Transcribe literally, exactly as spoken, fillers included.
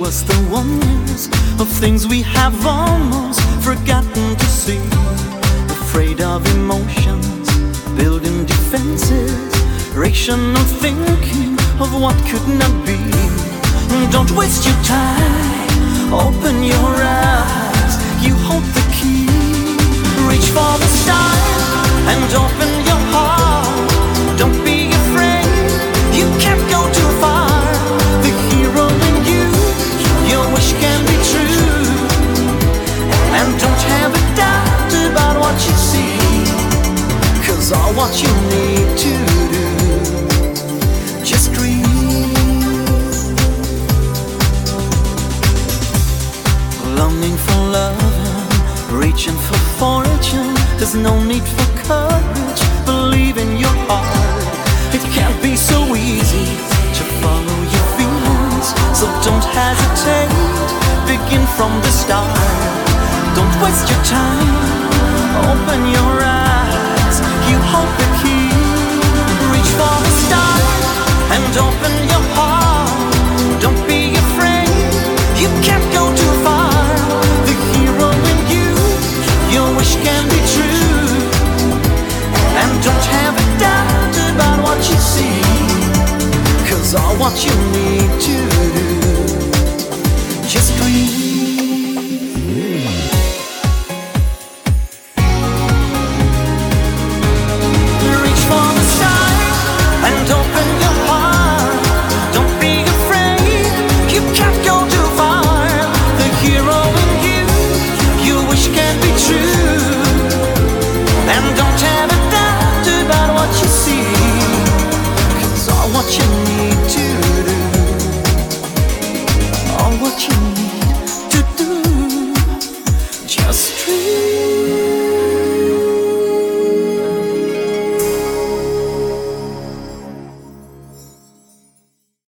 us the wonders of things we have almost forgotten to see. Afraid of emotions, building defenses, rational thinking of what could not be. Don't waste your time, open your eyes, you hold the key. Reach for the stars and open your heart. Don't be afraid, you can't go too far. The hero in you, your wish can be true. And don't have a doubt about what you see, 'cause all what you need to do, just dream. Longing for love and reaching for fortune, there's no need for courage, believe in your heart. It can't be so easy to follow your feelings, so don't hesitate, begin from the start. Don't waste your time, open your eyes, you hold the key.